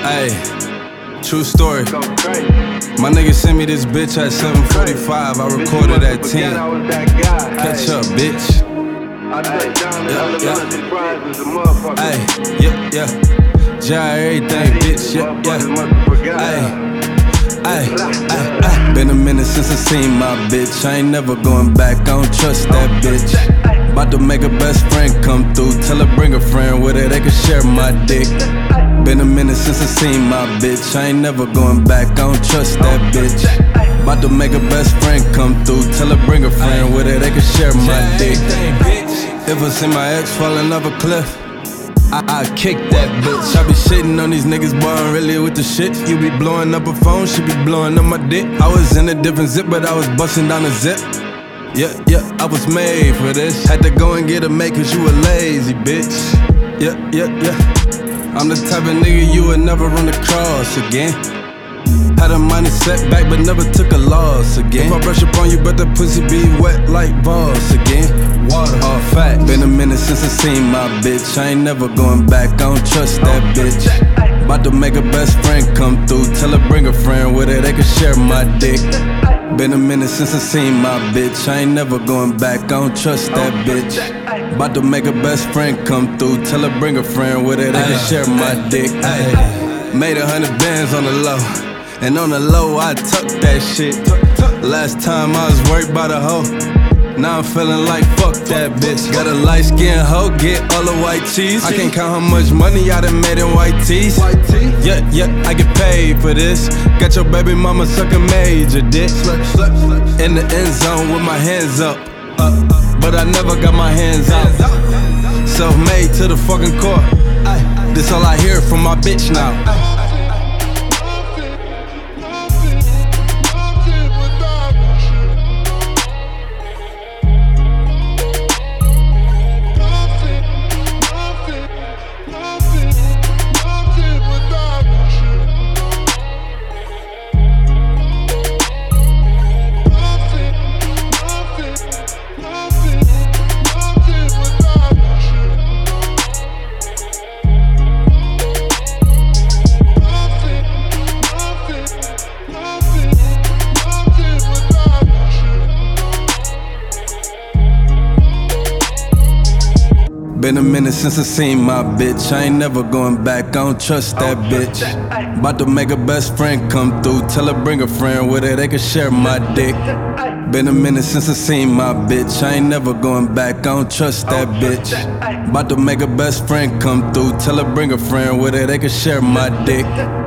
Ayy, true story. My nigga sent me this bitch at 7:45. I recorded at 10. Catch up, bitch. Yeah. Jar everything, bitch. Been a minute since I seen my bitch. I ain't never going back. I don't trust that bitch. About to make a best friend come through. Tell her bring a friend with her, they can share my dick. Been a minute since I seen my bitch. I ain't never going back. I don't trust that bitch. About to make a best friend come through. Tell her bring a friend with her, they can share my dick. If I see my ex falling off a cliff, I kick that bitch. I be shitting on these niggas, boy, I'm really with the shit. You be blowing up a phone, she be blowing up my dick. I was in a different zip, but I was busting down the zip. Yeah, I was made for this. Had to go and get a mate, cause you a lazy bitch. Yeah. I'm the type of nigga you would never run across again. Had a minor setback, but never took a loss again. If I brush up on you, but the pussy be wet like balls again. Water, all fact. Been a minute since I seen my bitch. I ain't never going back, I don't trust that bitch. About to make a best friend come through. Tell her bring a friend with her, they can share my dick. Been a minute since I seen my bitch. I ain't never going back, I don't trust that bitch. About to make a best friend come through. Tell her bring a friend with her, they can share my dick. Made 100 bands on the low, and on the low I tucked that shit. Last time I was worried about a hoe, now I'm feeling like fuck that bitch. Got a light skin hoe, get all the white cheese. I can't count how much money I done made in white tees. Yeah, I get paid for this. Got your baby mama sucking major dick. In the end zone with my hands up, but I never got my hands out. Self-made to the fucking core. This all I hear from my bitch now. Been a minute since I seen my bitch. I ain't never going back, I don't trust that bitch. About to make a best friend come through. Tell her bring a friend with her, they can share my dick. Been a minute since I seen my bitch. I ain't never going back, I don't trust that bitch. About to make a best friend come through. Tell her bring a friend with her, they can share my dick.